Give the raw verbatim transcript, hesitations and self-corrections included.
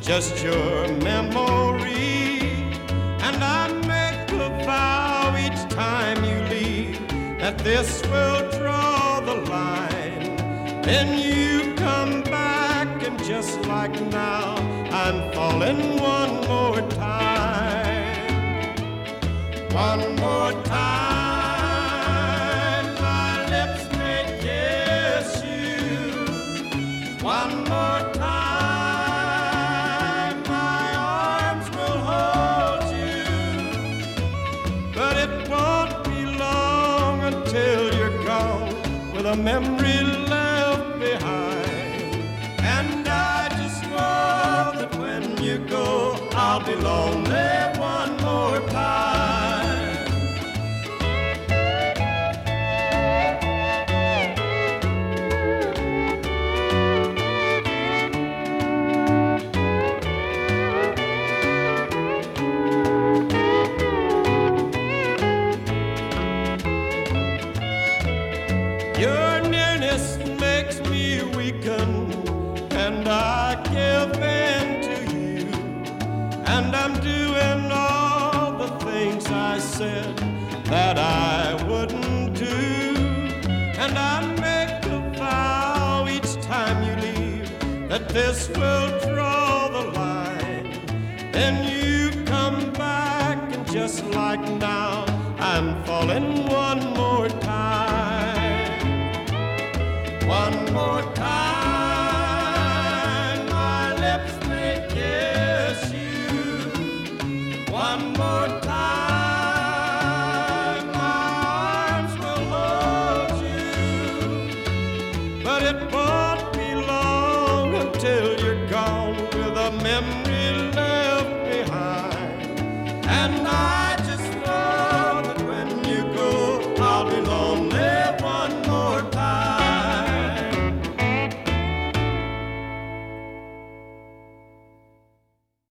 just your memory. And I make a vow each time you leave that this will draw the line. Then you come back and just like now, I'm falling one more time. One more time, my lips may kiss you. One more time, my arms will hold you. But it won't be long until you're gone with a memory left behind. And I just know that when you go, I'll be lonely one more time. Your nearness makes me weaken, and I give in to you. And I'm doing all the things I said that I wouldn't do. And I make a vow each time you leave that this will draw the line. Then you come back, and just like now, I'm falling one more time. One more time.